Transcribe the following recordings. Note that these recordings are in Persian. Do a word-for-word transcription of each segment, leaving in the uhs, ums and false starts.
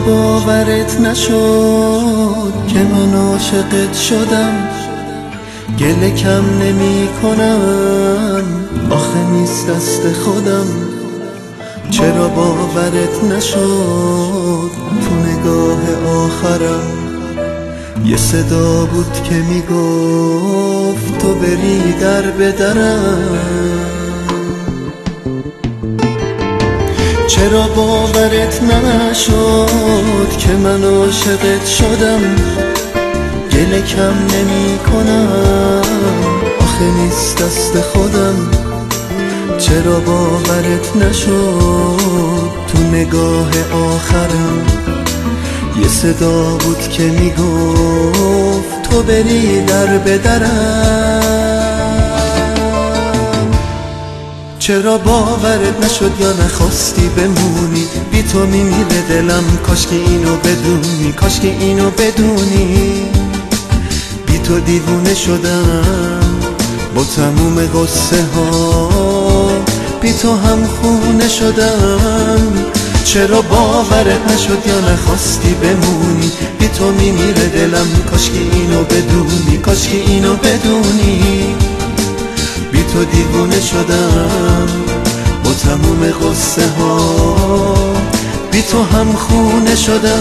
باورت نشد که من عاشقت شدم؟ گله کم نمی کنم، آخه نیست دست خودم. چرا باورت نشد تو نگاه آخرم؟ یه صدا بود که میگفت تو بری در به درم. چرا باورت نشد که من عاشقت شدم؟ گله کم نمی کنم، آخه نیست دست خودم. چرا باورت نشد تو نگاه آخرم؟ یه صدا بود که میگفت تو بری در به درم. چرا باورت نشد یا نخواستی بمونی؟ بی تو میمیره دلم، کاش که اینو بدونی، کاش که اینو بدونی. بی تو دیوونه شدم با تموم قصه ها، بی تو هم خونه شدم. چرا باورت نشد یا نخواستی بمونی؟ بی تو میمیره دلم، کاش که اینو بدونی، کاش که اینو بدونی. بی تو دیوونه شدم با تموم قصه ها، بی تو هم خونه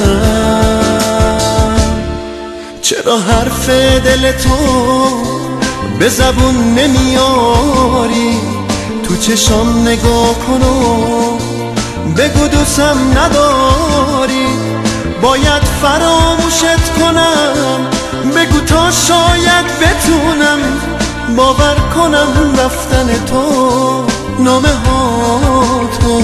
شدم. چرا حرف دل تو به زبون نمیاری؟ تو چشام نگاه کن و بگو دوستم نداری. باید فراموشت کنم، بگو تا شاید بتونم باور کنم رفتن تو نامه ها تو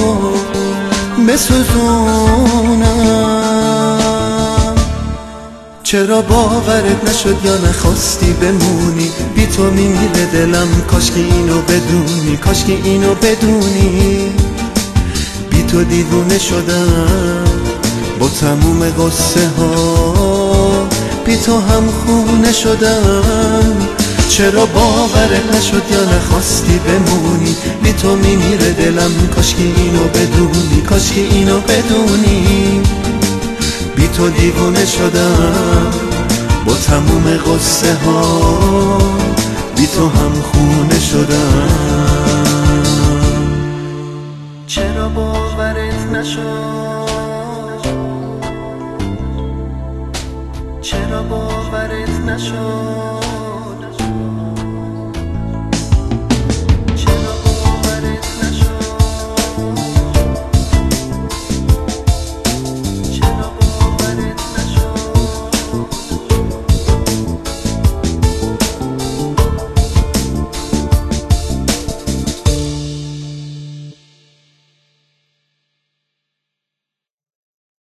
بسوزونم. چرا باورت نشد یا نخواستی بمونی؟ بی تو میمیره دلم، کاش که اینو بدونی، کاش که اینو بدونی. بی تو دیوونه شدم با تموم قصه ها، بی تو هم خونه شدم. چرا باورت نشد یا نخواستی بمونی؟ بی تو میمیره دلم، کاش که اینو بدونی، کاش که اینو بدونی. بی تو دیوونه شدم با تموم قصه ها، بی تو هم خونه شدم. چرا باورت نشد؟ چرا باورت نشد؟